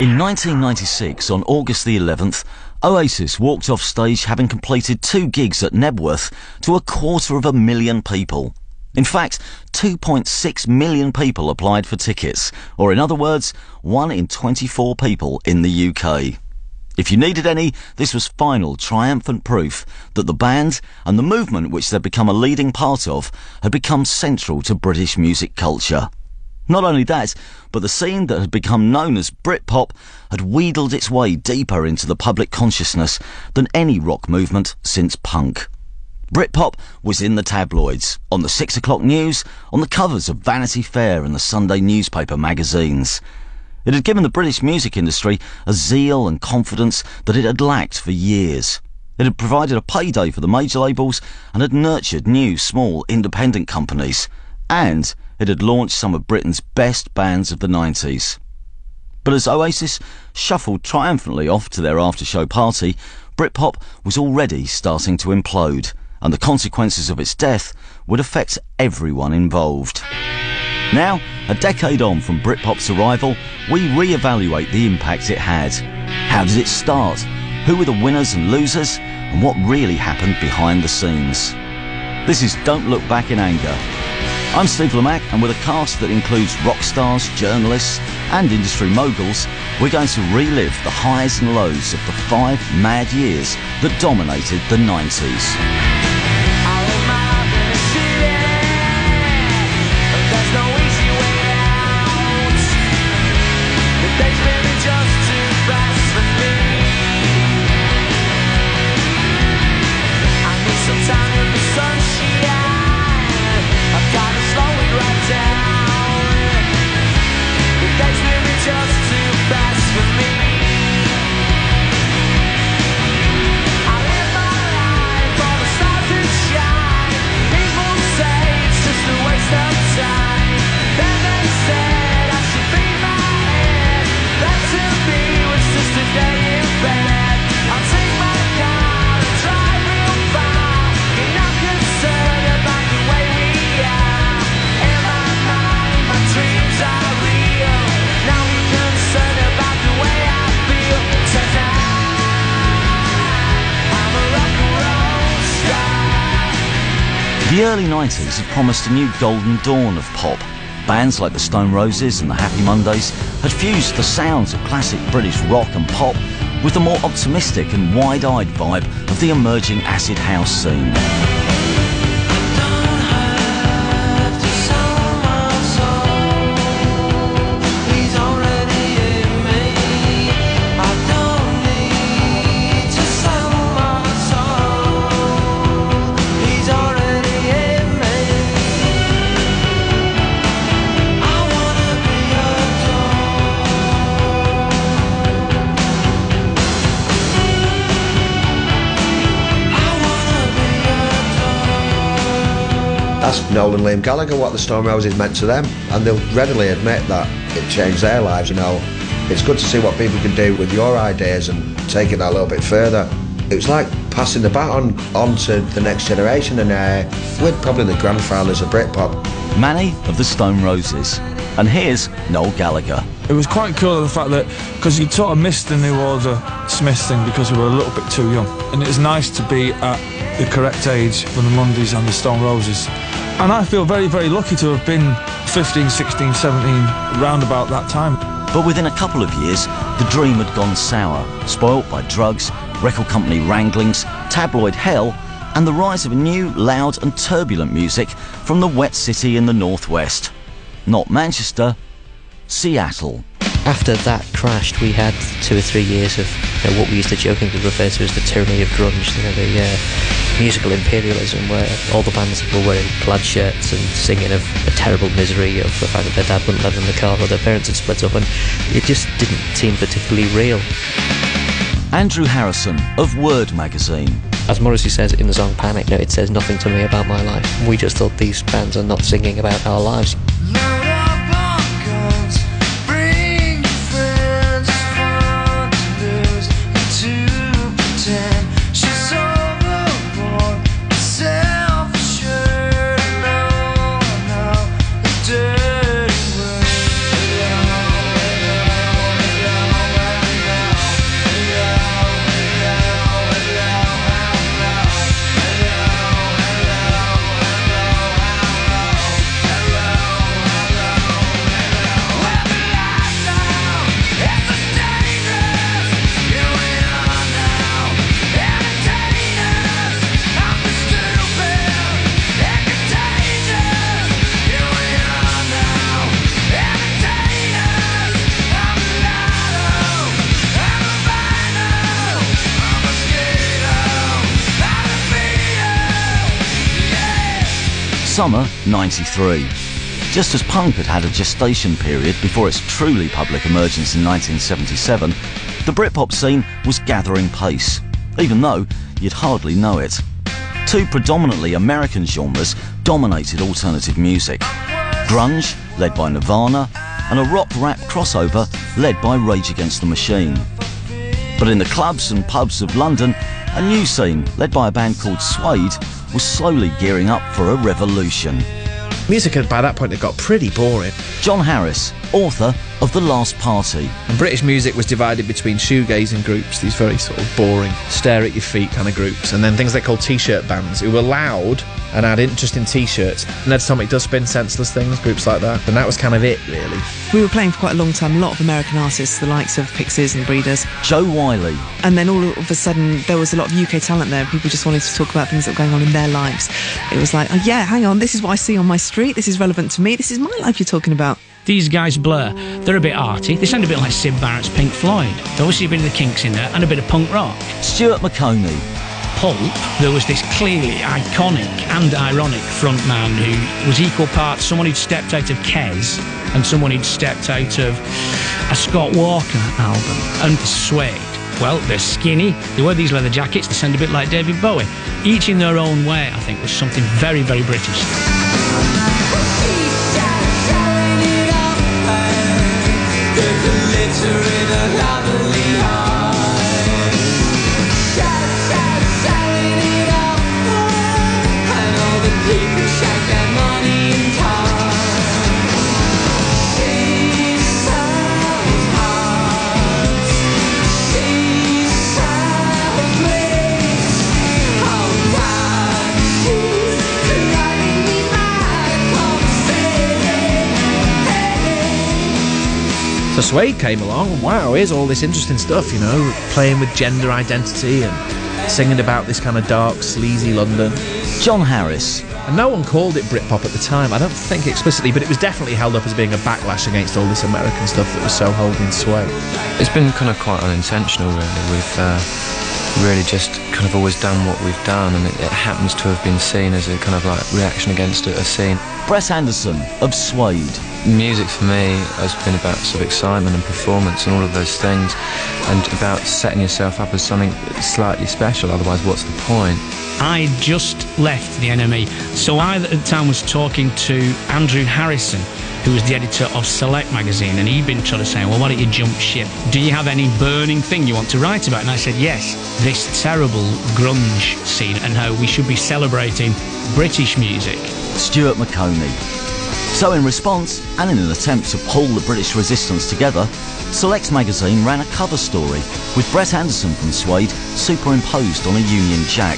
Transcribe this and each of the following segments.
In 1996, on August the 11th, Oasis walked off stage having completed 2 gigs at Nebworth to 250,000 people. In fact, 2.6 million people applied for tickets, or in other words, 1 in 24 people in the UK. If you needed any, this was final, triumphant proof that the band and the movement which they'd become a leading part of had become central to British music culture. Not only that, but the scene that had become known as Britpop had wheedled its way deeper into the public consciousness than any rock movement since punk. Britpop was in the tabloids, on the 6 o'clock news, on the covers of Vanity Fair and the Sunday newspaper magazines. It had given the British music industry a zeal and confidence that it had lacked for years. It had provided a payday for the major labels and had nurtured new, small, independent companies. And it had launched some of Britain's best bands of the 90s. But as Oasis shuffled triumphantly off to their after-show party, Britpop was already starting to implode, and the consequences of its death would affect everyone involved. Now, a decade on from Britpop's arrival, we re-evaluate the impact it had. How did it start? Who were the winners and losers? And what really happened behind the scenes? This is Don't Look Back in Anger. I'm Steve Lamacq, and with a cast that includes rock stars, journalists and industry moguls, we're going to relive the highs and lows of the 5 mad years that dominated the 90s. The early 90s had promised a new golden dawn of pop. Bands like the Stone Roses and the Happy Mondays had fused the sounds of classic British rock and pop with the more optimistic and wide-eyed vibe of the emerging acid house scene. Ask Noel and Liam Gallagher what the Stone Roses meant to them, and they'll readily admit that it changed their lives. You know, it's good to see what people can do with your ideas and take it that little bit further. It was like passing the baton on to the next generation, and we're probably the grandfathers of Britpop. Manny of the Stone Roses. And here's Noel Gallagher. It was quite cool, the fact that, because you sort of missed the New Order Smith thing because we were a little bit too young. And it's nice to be at the correct age for the Mondays and the Stone Roses. And I feel very, very lucky to have been 15, 16, 17, round about that time. But within a couple of years, the dream had gone sour, spoilt by drugs, record company wranglings, tabloid hell, and the rise of a new, loud and turbulent music from the wet city in the northwest. Not Manchester, Seattle. After that crashed, we had 2 or 3 years of what we used to jokingly refer to as the tyranny of grunge, the musical imperialism, where all the bands were wearing plaid shirts and singing of the terrible misery of the fact that their dad wouldn't let them in the car or their parents had split up, and it just didn't seem particularly real. Andrew Harrison of Word magazine. As Morrissey says in the song Panic, it says nothing to me about my life. We just thought these bands are not singing about our lives. Summer 93. Just as punk had had a gestation period before its truly public emergence in 1977, the Britpop scene was gathering pace, even though you'd hardly know it. Two predominantly American genres dominated alternative music. Grunge, led by Nirvana, and a rock-rap crossover led by Rage Against the Machine. But in the clubs and pubs of London, a new scene, led by a band called Suede, was slowly gearing up for a revolution. Music by that point had got pretty boring. John Harris, author of The Last Party. And British music was divided between shoegazing groups, these very sort of boring, stare-at-your-feet kind of groups, and then things they called T-shirt bands, who were loud and had interesting T-shirts. Ned Atomic Dustbin, Senseless Things, groups like that. And that was kind of it, really. We were playing for quite a long time, a lot of American artists, the likes of Pixies and Breeders. Joe Wiley. And then all of a sudden, there was a lot of UK talent there. People just wanted to talk about things that were going on in their lives. It was like, oh yeah, hang on, this is what I see on my street, this is relevant to me, this is my life you're talking about. These guys, Blur, they're a bit arty. They sound a bit like Syd Barrett's Pink Floyd. There's obviously a bit of the Kinks in there and a bit of punk rock. Stuart McConey. Pulp, there was this clearly iconic and ironic frontman who was equal parts someone who'd stepped out of Kes and someone who'd stepped out of a Scott Walker album. And Suede, well, they're skinny, they wear these leather jackets, they sound a bit like David Bowie. Each in their own way, I think, was something very, very British. So Suede came along, and wow, here's all this interesting stuff, you know, playing with gender identity and singing about this kind of dark, sleazy London. John Harris. And no one called it Britpop at the time, I don't think explicitly, but it was definitely held up as being a backlash against all this American stuff that was so holding sway. It's been kind of quite unintentional, really. We've really just kind of always done what we've done, and it happens to have been seen as a kind of like reaction against a scene. Brett Anderson of Suede. Music for me has been about sort of excitement and performance and all of those things, and about setting yourself up as something slightly special, otherwise what's the point? I just left the NME, so I at the time was talking to Andrew Harrison, who was the editor of Select magazine, and he'd been sort of saying, well, why don't you jump ship? Do you have any burning thing you want to write about? And I said, yes, this terrible grunge scene and how we should be celebrating British music. Stuart McConey. So in response, and in an attempt to pull the British resistance together, Select magazine ran a cover story with Brett Anderson from Suede superimposed on a Union Jack.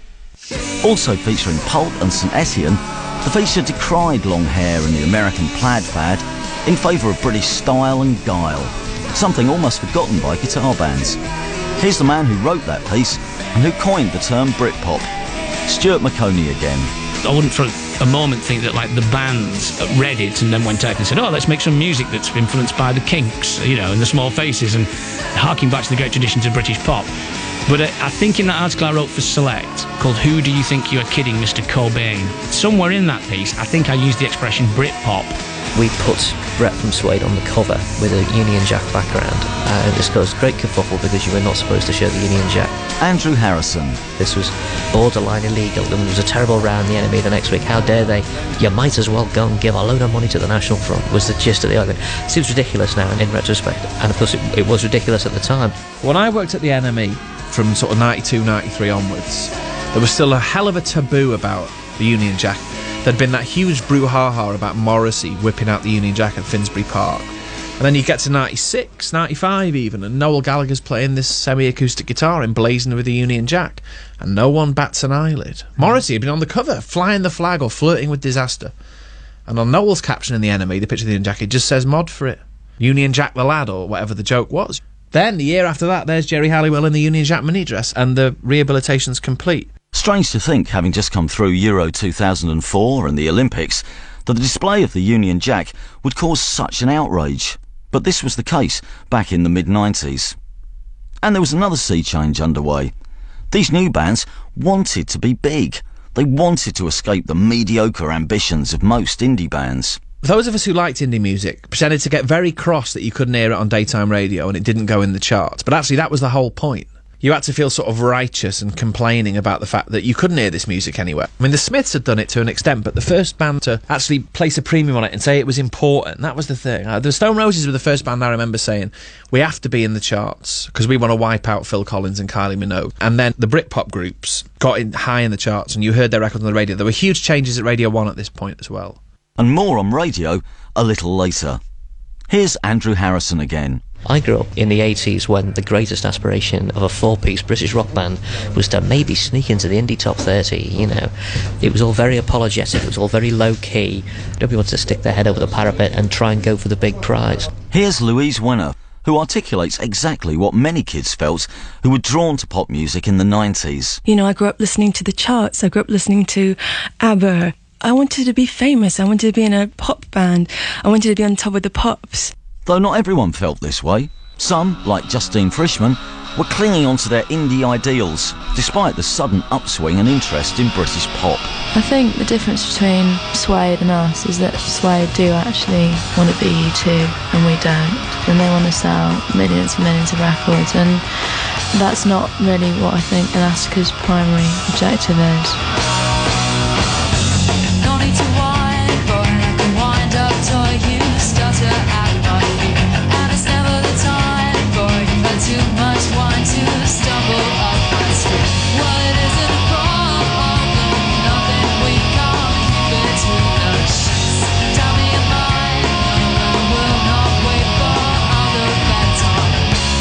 Also featuring Pulp and St Etienne, the feature decried long hair and the American plaid fad in favour of British style and guile, something almost forgotten by guitar bands. Here's the man who wrote that piece and who coined the term Britpop, Stuart McConey again. I wouldn't for a moment think that like the bands read it and then went out and said, oh, let's make some music that's influenced by the Kinks, you know, and the Small Faces, and harking back to the great traditions of British pop. But I think in that article I wrote for Select, called Who Do You Think You're Kidding, Mr. Cobain, somewhere in that piece, I think I used the expression Britpop. We put Brett from Suede on the cover with a Union Jack background, and this caused great kerfuffle because you were not supposed to show the Union Jack. Andrew Harrison. This was borderline illegal, and there was a terrible row in the NME the next week. How dare they? You might as well go and give a load of money to the National Front, was the gist of the argument. It seems ridiculous now in retrospect, and of course it was ridiculous at the time. When I worked at the NME, from sort of 92, 93 onwards, there was still a hell of a taboo about the Union Jack. There'd been that huge brouhaha about Morrissey whipping out the Union Jack at Finsbury Park. And then you get to 96, 95 even, and Noel Gallagher's playing this semi-acoustic guitar emblazoned with the Union Jack, and no one bats an eyelid. Morrissey had been on the cover, flying the flag or flirting with disaster. And on Noel's caption in the NME, the picture of the Union Jack, it just says mod for it. Union Jack the lad, or whatever the joke was. Then, the year after that, there's Jerry Halliwell in the Union Jack mini dress, and the rehabilitation's complete. Strange to think, having just come through Euro 2004 and the Olympics, that the display of the Union Jack would cause such an outrage. But this was the case back in the mid-90s. And there was another sea change underway. These new bands wanted to be big. They wanted to escape the mediocre ambitions of most indie bands. Those of us who liked indie music pretended to get very cross that you couldn't hear it on daytime radio and it didn't go in the charts, but actually that was the whole point. You had to feel sort of righteous and complaining about the fact that you couldn't hear this music anywhere. I mean, the Smiths had done it to an extent, but the first band to actually place a premium on it and say it was important, that was the thing. The Stone Roses were the first band I remember saying, we have to be in the charts because we want to wipe out Phil Collins and Kylie Minogue. And then the Britpop groups got in high in the charts and you heard their records on the radio. There were huge changes at Radio 1 at this point as well. And more on radio a little later. Here's Andrew Harrison again. I grew up in the 80s when the greatest aspiration of a four-piece British rock band was to maybe sneak into the indie top 30, you know. It was all very apologetic, it was all very low-key. Nobody wanted to stick their head over the parapet and try and go for the big prize. Here's Louise Wenner, who articulates exactly what many kids felt who were drawn to pop music in the 90s. You know, I grew up listening to the charts, I grew up listening to ABBA. I wanted to be famous, I wanted to be in a pop band, I wanted to be on top of the pops. Though not everyone felt this way. Some, like Justine Frischmann, were clinging on to their indie ideals, despite the sudden upswing and interest in British pop. I think the difference between Suede and us is that Suede do actually want to be U2 and we don't. And they want to sell millions and millions of records, and that's not really what I think Alaska's primary objective is. No need to whine, boy, I can wind up till you start to act like me. And it's never the time, boy, you've had too much wine to stumble up my street. Well, it isn't a problem, nothing we can't keep it between us. Tell me your mind, I will not wait for other bedtime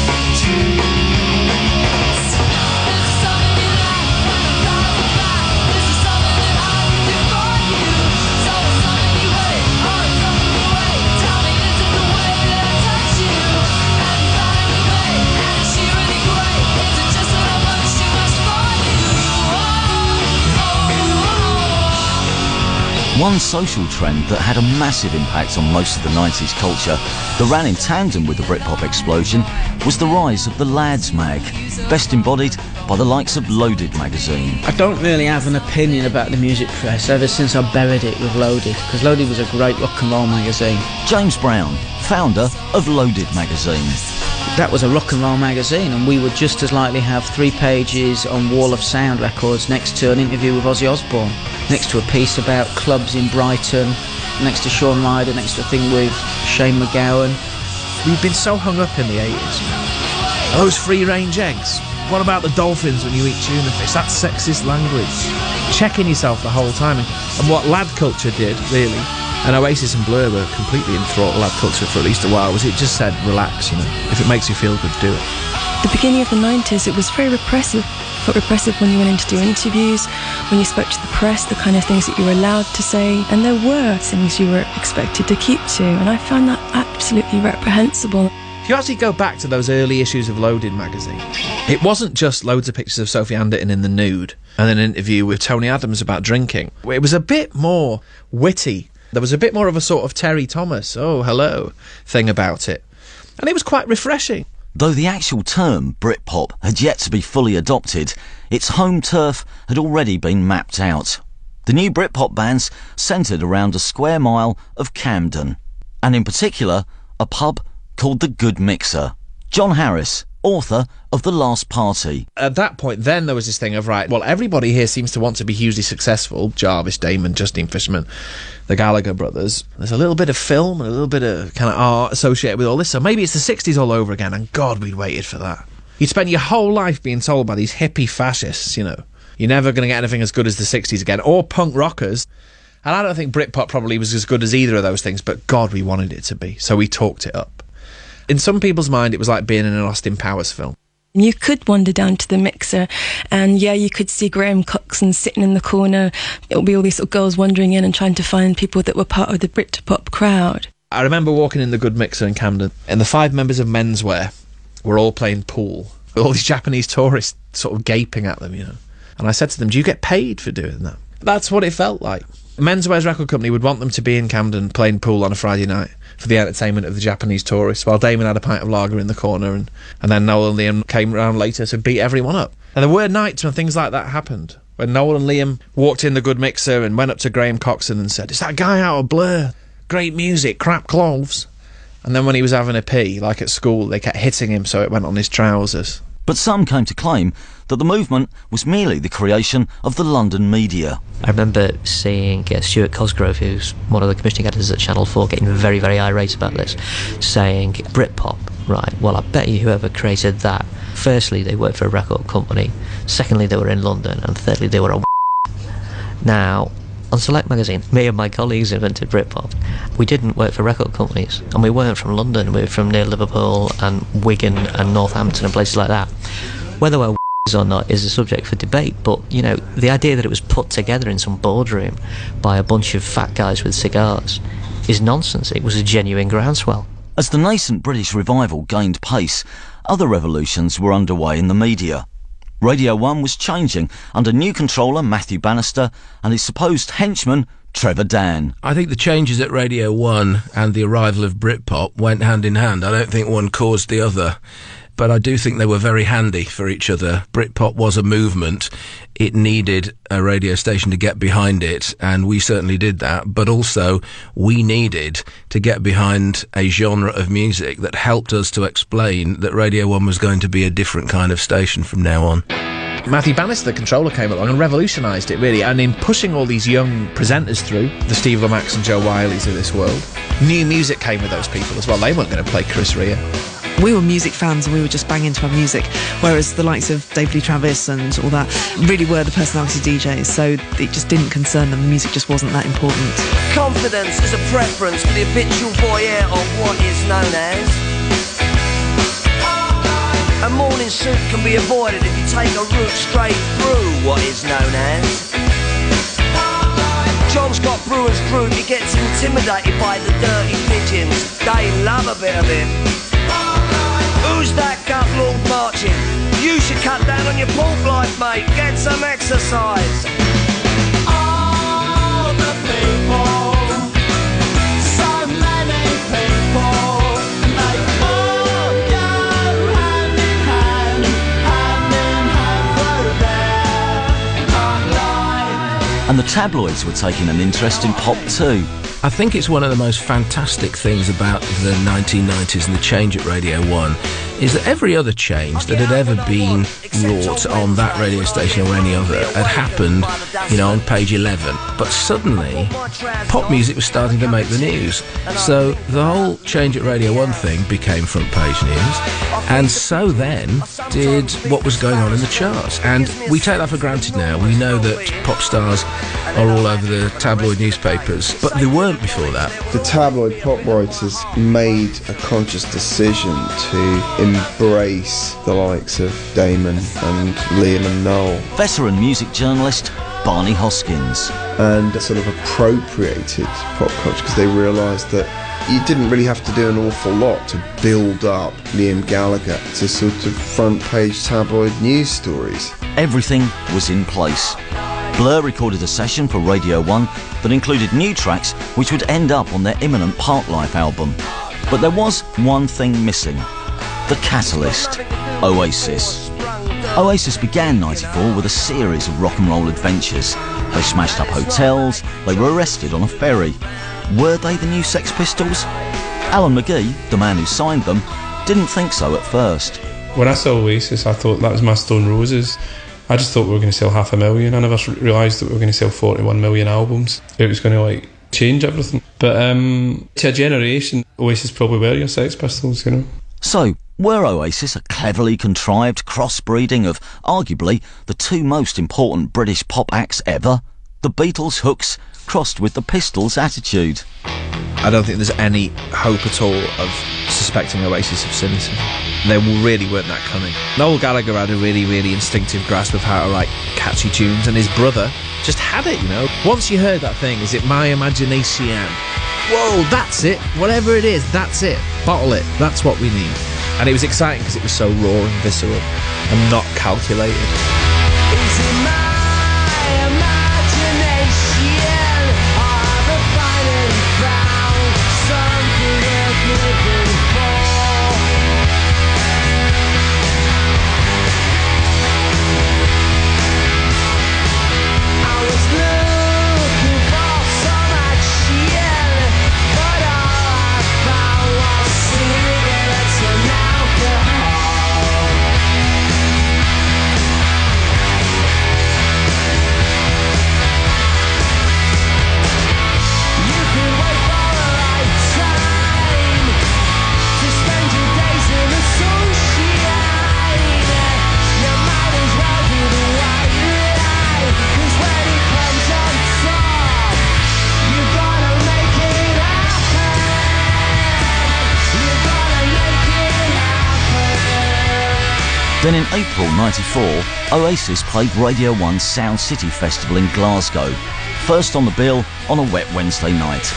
dreams. This is something you like when I'm driving back. This is something that I can do for you. So it's something you hate, or it's something you wait. Tell me, is it the way that I touch you? Have you found a new way? And is she really great? Is it just a little much too much for you? One social trend that had a massive impact on most of the 90s culture that ran in tandem with the Britpop explosion was the rise of the Lads mag, best embodied by the likes of Loaded magazine. I don't really have an opinion about the music press ever since I buried it with Loaded, because Loaded was a great rock and roll magazine. James Brown, founder of Loaded magazine. That was a rock and roll magazine, and we would just as likely have 3 pages on Wall of Sound records next to an interview with Ozzy Osbourne, next to a piece about clubs in Brighton, next to Shaun Ryder, next to a thing with Shane MacGowan. We've been so hung up in the 80s. Are those free-range eggs? What about the dolphins when you eat tuna fish? That's sexist language. Checking yourself the whole time. And what lad culture did, really, and Oasis and Blur were completely enthralled lad culture for at least a while, was it just said, relax, you know, if it makes you feel good, do it. The beginning of the 90s, it was very repressive. It felt repressive when you went in to do interviews, when you spoke to the press, the kind of things that you were allowed to say, and there were things you were expected to keep to, and I found that absolutely reprehensible. If you actually go back to those early issues of Loaded magazine, it wasn't just loads of pictures of Sophie Anderton in the nude and then an interview with Tony Adams about drinking. It was a bit more witty. There was a bit more of a sort of Terry Thomas, oh, hello, thing about it. And it was quite refreshing. Though the actual term Britpop had yet to be fully adopted, its home turf had already been mapped out. The new Britpop bands centred around a square mile of Camden, and in particular, a pub called The Good Mixer. John Harris, author of The Last Party. At that point, then there was this thing of, right, well, everybody here seems to want to be hugely successful. Jarvis, Damon, Justine Frischmann, the Gallagher brothers. There's a little bit of film and a little bit of kind of art associated with all this, so maybe it's the 60s all over again, and God, we'd waited for that. You'd spend your whole life being told by these hippie fascists, you know, you're never going to get anything as good as the 60s again, or punk rockers. And I don't think Britpop probably was as good as either of those things, but God, we wanted it to be, so we talked it up. In some people's mind, it was like being in an Austin Powers film. You could wander down to the Mixer and, yeah, you could see Graham Coxon sitting in the corner. It would be all these sort of girls wandering in and trying to find people that were part of the Britpop crowd. I remember walking in the Good Mixer in Camden, and the 5 members of Menswear were all playing pool, with all these Japanese tourists sort of gaping at them, you know. And I said to them, do you get paid for doing that? That's what it felt like. Menswear's record company would want them to be in Camden playing pool on a Friday night for the entertainment of the Japanese tourists, while Damon had a pint of lager in the corner, and then Noel and Liam came around later to beat everyone up. And there were nights when things like that happened. when Noel and Liam walked in the good mixer and went up to Graham Coxon and said, "It's that guy out of Blur. Great music, crap clothes." And then when he was having a pee, like at school, they kept hitting him so it went on his trousers. But some came to claim that the movement was merely the creation of the London media. I remember seeing Stuart Cosgrove, who's one of the commissioning editors at Channel 4, getting very, very irate about this, saying, Britpop, right, well, I bet you whoever created that, firstly, they worked for a record company, secondly, they were in London, and thirdly, they were a Now, on Select Magazine, me and my colleagues invented Britpop. We didn't work for record companies, and we weren't from London, we were from near Liverpool and Wigan and Northampton and places like that. Whether we're or not is a subject for debate, but, you know, the idea that it was put together in some boardroom by a bunch of fat guys with cigars is nonsense. It was a genuine groundswell. As the nascent British revival gained pace, other revolutions were underway in the media. Radio 1 was changing under new controller Matthew Bannister and his supposed henchman Trevor Dan. I think the changes at Radio 1 and the arrival of Britpop went hand in hand. I don't think one caused the other, but I do think they were very handy for each other. Britpop was a movement. It needed a radio station to get behind it, and we certainly did that. But also, we needed to get behind a genre of music that helped us to explain that Radio 1 was going to be a different kind of station from now on. Matthew Bannister, the controller, came along and revolutionised it, really, and in pushing all these young presenters through, the Steve Lamacks and Joe Wileys of this world, new music came with those people as well. They weren't going to play Chris Rea. We were music fans and we were just banging to our music, whereas the likes of David Lee Travis and all that really were the personality DJs, so it just didn't concern them. The music just wasn't that important. Confidence is a preference for the habitual voyeur of what is known as. A morning suit can be avoided if you take a route straight through what is known as. John's got Brewer's Group, he gets intimidated by the dirty pigeons. They love a bit of him. Who's that gut lord marching? You should cut down on your pork life, mate. Get some exercise. All the people, so many people, they all go hand in hand through their life. And the tabloids were taking an interest in pop too. I think it's one of the most fantastic things about the 1990s and the change at Radio 1 is that every other change that had ever been wrought on that radio station or any other had happened, you know, on page 11. But suddenly, pop music was starting to make the news. So the whole change at Radio 1 thing became front page news. And so then did what was going on in the charts. And we take that for granted now. We know that pop stars are all over the tabloid newspapers, but they weren't before that. The tabloid pop writers made a conscious decision to embrace the likes of Damon and Liam and Noel. Veteran music journalist Barney Hoskins. And sort of appropriated pop culture because they realised that you didn't really have to do an awful lot to build up Liam Gallagher to sort of front page tabloid news stories. Everything was in place. Blur recorded a session for Radio 1 that included new tracks which would end up on their imminent Parklife album. But there was one thing missing. The catalyst. Oasis. Oasis began '94 with a series of rock and roll adventures. They smashed up hotels, they were arrested on a ferry. Were they the new Sex Pistols? Alan McGee, the man who signed them, didn't think so at first. When I saw Oasis, I thought that was my Stone Roses. I just thought we were going to sell 500,000. I never realised that we were going to sell 41 million albums. It was going to change everything. But to a generation, Oasis probably were your Sex Pistols, you know. So, were Oasis a cleverly contrived crossbreeding of arguably the two most important British pop acts ever? The Beatles' hooks crossed with the Pistols' attitude. I don't think there's any hope at all of suspecting Oasis of cynicism. They really weren't that cunning. Noel Gallagher had a really, really instinctive grasp of how to write catchy tunes, and his brother just had it, you know. Once you heard that thing, is it my imagination? Whoa, that's it. Whatever it is, that's it. Bottle it. That's what we need. And it was exciting because it was so raw and visceral and not calculated. Then in April '94, Oasis played Radio 1's Sound City Festival in Glasgow, first on the bill on a wet Wednesday night.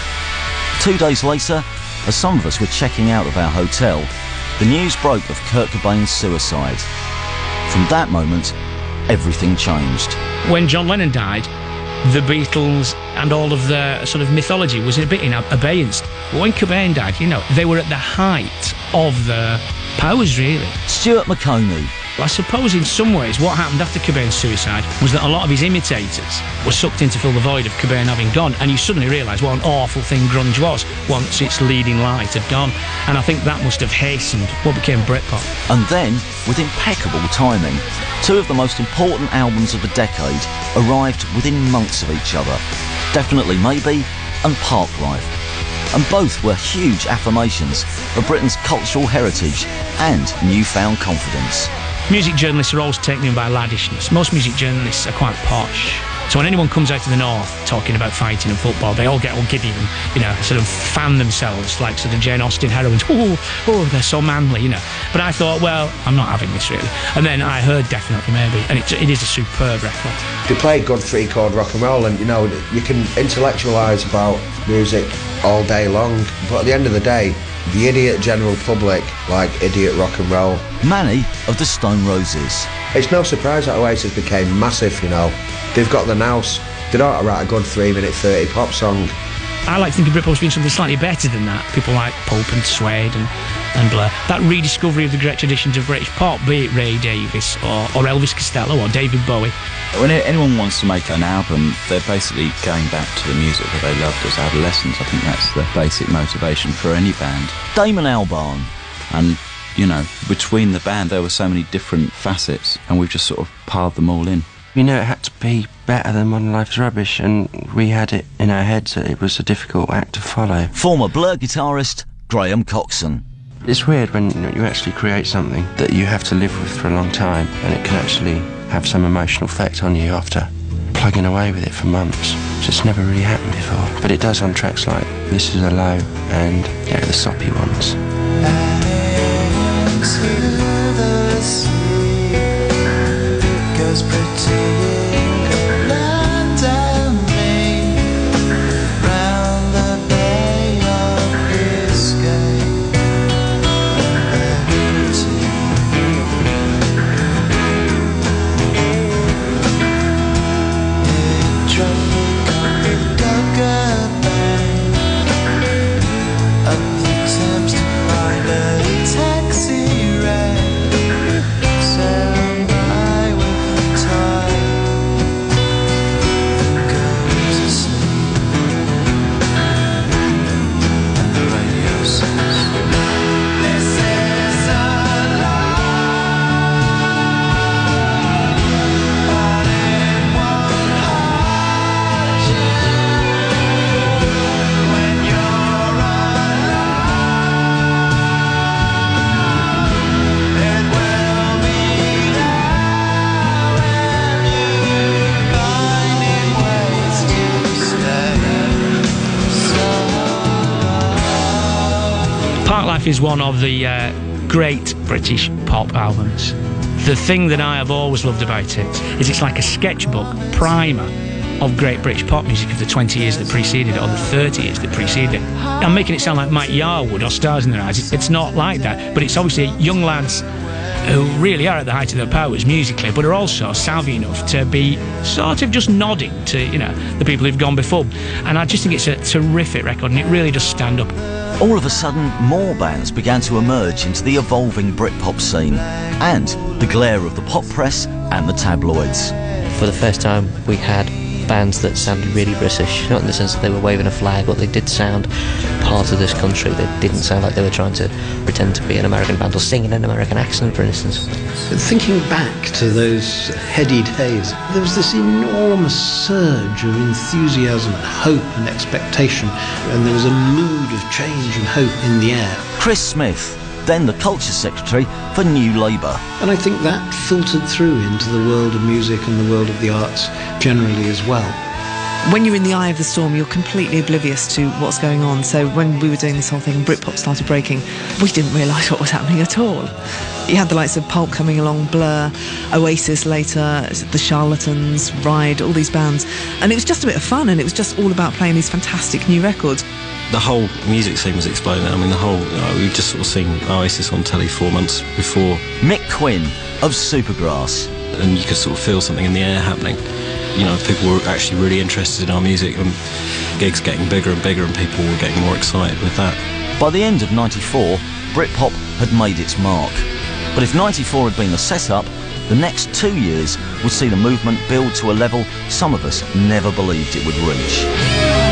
2 days later, as some of us were checking out of our hotel, the news broke of Kurt Cobain's suicide. From that moment, everything changed. When John Lennon died, the Beatles and all of their sort of mythology was a bit in abeyance. But when Cobain died, you know, they were at the height of their powers, really. Stuart McConey. Well, I suppose in some ways what happened after Cobain's suicide was that a lot of his imitators were sucked in to fill the void of Cobain having gone, and you suddenly realise what an awful thing grunge was once its leading light had gone. And I think that must have hastened what became Britpop. And then, with impeccable timing, 2 of the most important albums of the decade arrived within months of each other. Definitely Maybe and Parklife. And both were huge affirmations of Britain's cultural heritage and newfound confidence. Music journalists are always taken in by laddishness. Most music journalists are quite posh. So when anyone comes out of the north talking about fighting and football, they all get all giddy and, you know, sort of fan themselves like sort of Jane Austen heroines. Oh, they're so manly, you know. But I thought, well, I'm not having this really. And then I heard Definitely Maybe, and it is a superb record. They play good 3-chord rock and roll, and, you know, you can intellectualise about music all day long, but at the end of the day, the idiot general public like idiot rock and roll. Manny of the Stone Roses. It's no surprise that Oasis became massive, you know. They've got the nous. They don't write a good 3-minute 30 pop song. I like thinking Britpop's been something slightly better than that. People like Pulp and Suede and Blur. That rediscovery of the great traditions of British pop, be it Ray Davies or Elvis Costello or David Bowie. When anyone wants to make an album, they're basically going back to the music that they loved as adolescents. I think that's the basic motivation for any band. Damon Albarn. And, you know, between the band there were so many different facets, and we've just sort of piled them all in. We knew it had to be better than Modern Life's Rubbish, and we had it in our heads that it was a difficult act to follow. Former Blur guitarist Graham Coxon. It's weird when you actually create something that you have to live with for a long time, and it can actually have some emotional effect on you after plugging away with it for months. It's just never really happened before. But it does on tracks like This Is a Low and the soppy ones. Is one of the great British pop albums. The thing that I have always loved about it is it's like a sketchbook primer of great British pop music of the 20 years that preceded it or the 30 years that preceded it. I'm making it sound like Mike Yarwood or Stars in Their Eyes. It's not like that, but it's obviously young lads who really are at the height of their powers musically, but are also savvy enough to be sort of just nodding to, you know, the people who've gone before. And I just think it's a terrific record, and it really does stand up. All of a sudden, more bands began to emerge into the evolving Britpop scene and the glare of the pop press and the tabloids. For the first time, we had bands that sounded really British, not in the sense that they were waving a flag, but they did sound part of this country. They didn't sound like they were trying to pretend to be an American band or sing in an American accent, for instance. Thinking back to those heady days, there was this enormous surge of enthusiasm and hope and expectation, and there was a mood of change and hope in the air. Chris Smith, then the Culture Secretary for New Labour. And I think that filtered through into the world of music and the world of the arts generally as well. When you're in the eye of the storm, you're completely oblivious to what's going on. So when we were doing this whole thing and Britpop started breaking, we didn't realise what was happening at all. You had the likes of Pulp coming along, Blur, Oasis later, The Charlatans, Ride, all these bands. And it was just a bit of fun, and it was just all about playing these fantastic new records. The whole music scene was exploding. I mean, we've just sort of seen Oasis on telly 4 months before. Mick Quinn of Supergrass. And you could sort of feel something in the air happening. You know, people were actually really interested in our music, and gigs getting bigger and bigger, and people were getting more excited with that. By the end of '94, Britpop had made its mark. But if '94 had been the setup, the next 2 years would see the movement build to a level some of us never believed it would reach.